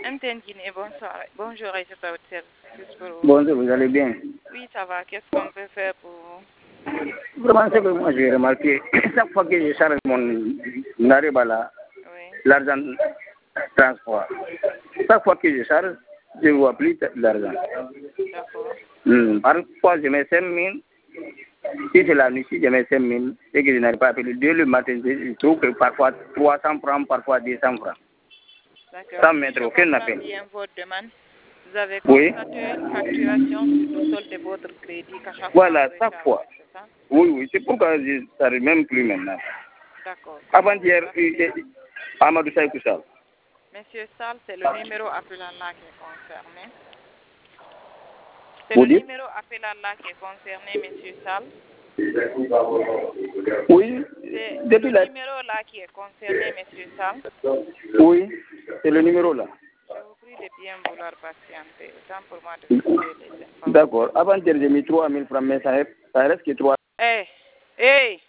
Antenne Guinée, bonsoir. Bonjour, et je peux vous servir. Bonjour, vous allez bien? Oui, ça va. Qu'est-ce qu'on peut faire pour vous? Vraiment, c'est que moi j'ai remarqué, chaque fois que je charge mon arrière là, l'argent transport. Chaque fois que je charge, je ne vois plus l'argent. D'accord. Parfois, je mets 5 000. Si c'est la nuit, si je mets 5 000 et que je n'arrive pas à appeler dès le matin, je trouve que parfois 300 francs, parfois 200 francs. D'accord. Sans mettre aucun appel. Bien votre demande. Vous avez constaté une facturation sur le solde de votre crédit qu'à chaque voilà, fois. chaque fois. Oui, c'est pourquoi je n'arrive même plus maintenant. D'accord. Avant-hier, Amadou Saïkou Sall. Monsieur Sall, c'est le numéro appelant là qui est concerné. C'est le numéro appelant là qui est concerné, monsieur Sall. Oui. C'est le numéro là qui est concerné, monsieur Sall. Oui, c'est le numéro là. Je vous prie de bien vouloir patienter. Autant pour moi de trouver les informations. D'accord. Avant-hier, j'ai mis 3 000 francs, mais ça reste que 3. Hey!